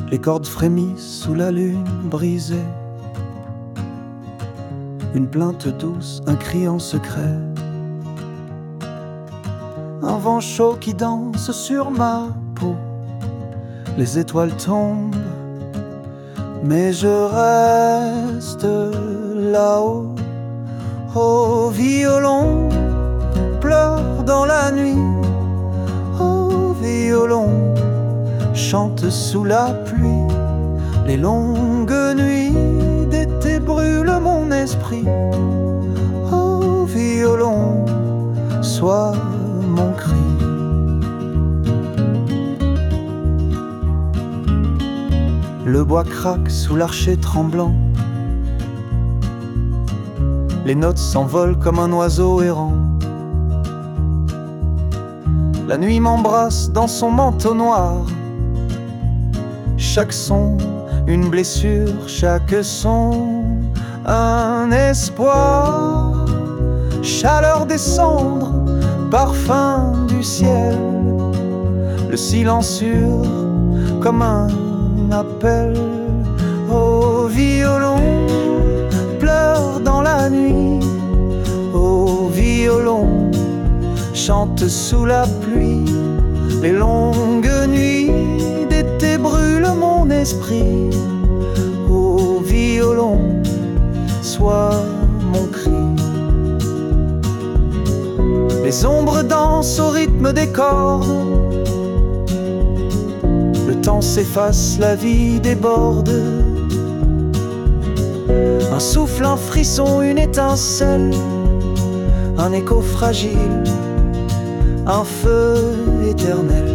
Les cordes frémissent sous la lune brisée. Une plainte douce, un cri en secret. Un vent chaud qui danse sur ma peau. Les étoiles tombent, mais je reste là-haut. Au violon, pleure dans la nuit. Au violon, chante sous la pluie. Les longues nuits d'été brûlent mon esprit. Au violon, sois mon cri. Le bois craque sous l'archer tremblant. Les notes s'envolent comme un oiseau errant. La nuit m'embrasse dans son manteau noir. Chaque son, une blessure, chaque son, un espoir. Chaleur des cendres, parfum du ciel. Le silence sûr comme un appel. Au violon, pleure dans la nuit. Au violon, chante sous la pluie. Les longues nuits d'été brûlent mon esprit. Au violon, sois mon cri. Les ombres dansent au rythme des cordes. Le temps s'efface, la vie déborde. Un souffle, un frisson, une étincelle. Un écho fragile, un feu éternel.